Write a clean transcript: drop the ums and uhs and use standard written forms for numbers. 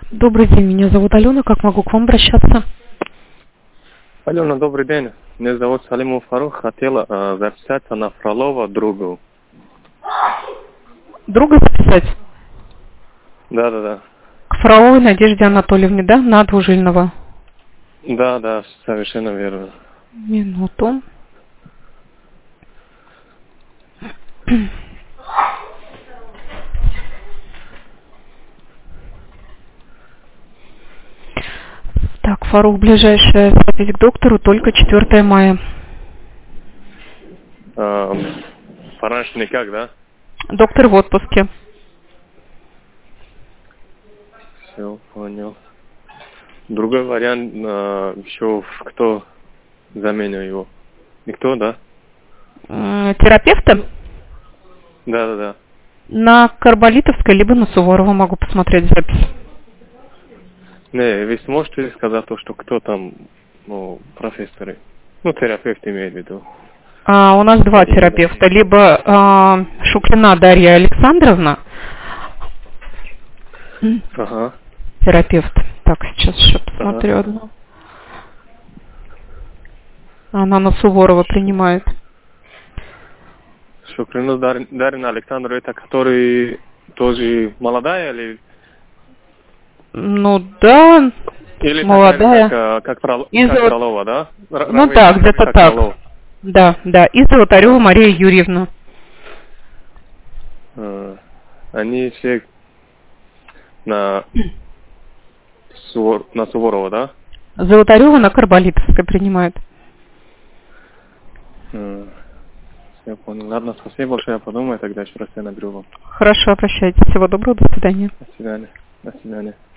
Добрый день, меня зовут Алена, как могу к вам обращаться? Алена, добрый день. Меня зовут Салимов Фарух. Хотел записаться на Фролова другу. Друга записать? Да. К Фроловой Надежде Анатольевне, да? На Двужильного. Да, совершенно верно. Минуту. Так, Фарух, ближайшая запись к доктору только 4 мая. Пораньше никак, да? Доктор в отпуске. Все, понял. Другой вариант, еще кто заменил его? Никто, да? Терапевта? Да. На Карболитовской, либо на Суворова могу посмотреть запись. Не, вы сможете сказать то, что кто там, профессоры? Терапевт имеет в виду. У нас два терапевта. Либо Шуклина Дарья Александровна, Ага. терапевт. Так, сейчас еще посмотрю одну. Она на Суворова принимает. Шукрина Дарина Александровна, это который тоже молодая или... Ну да, Или молодая. такая, как Фролова, да? Ну да, где-то так. Фролова. Да. И Золотарева Мария Юрьевна. Они все на Суворова, да? Золотарева на Карболитовской принимает. Я понял. Ладно, спасибо большое, я подумаю, тогда еще раз я наберу вам. Хорошо, обращайтесь. Всего доброго, до свидания. До свидания.